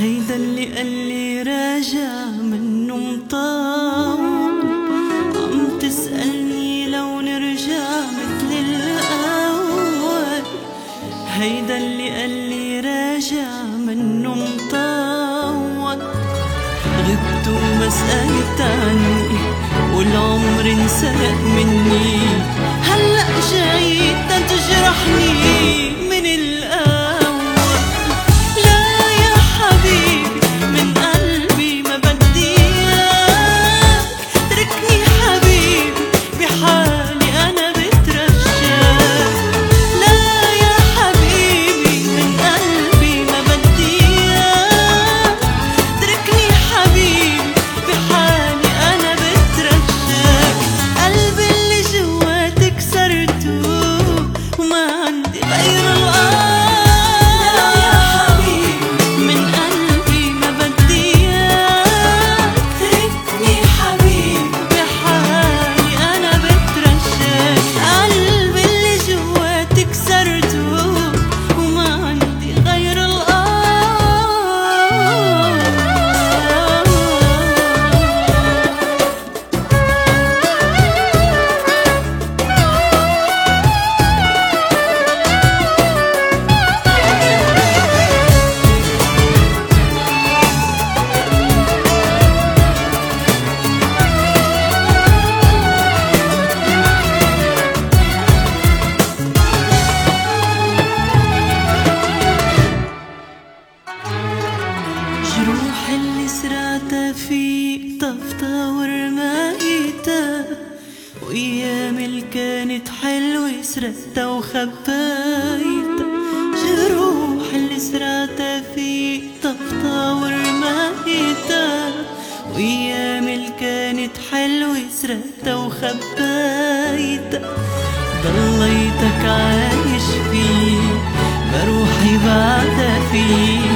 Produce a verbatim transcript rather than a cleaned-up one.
هيدا اللي قالي راجع منه مطول، عم تسألني لو نرجع مثل الأول. هيدا اللي قالي راجع منه مطول، غبت وما سألت عني والعمر انسرق مني، هلأ جاي تجرحني من الأول. لا يا حبيبي من قلبي ما بدي إياك، تركني حبيبي بحالي أنا بترجاك. لا يا حبيبي من قلبي ما بدي إياك، تركني حبيبي بحالي أنا بترجاك. قلبي اللي جواتك كسرته وما عندي غير الآه. جروح اللي سرعتها فيك طفتها ورمايتها، وأيام اللي كانت حلوة سرقتها وخبايتها. جروح اللي سرعتها فيك طفتها ورمايتها، وأيام اللي كانت حلوة سرقتها وخبايتها. ضليتك عايش فيه بروحي بعدها فيه،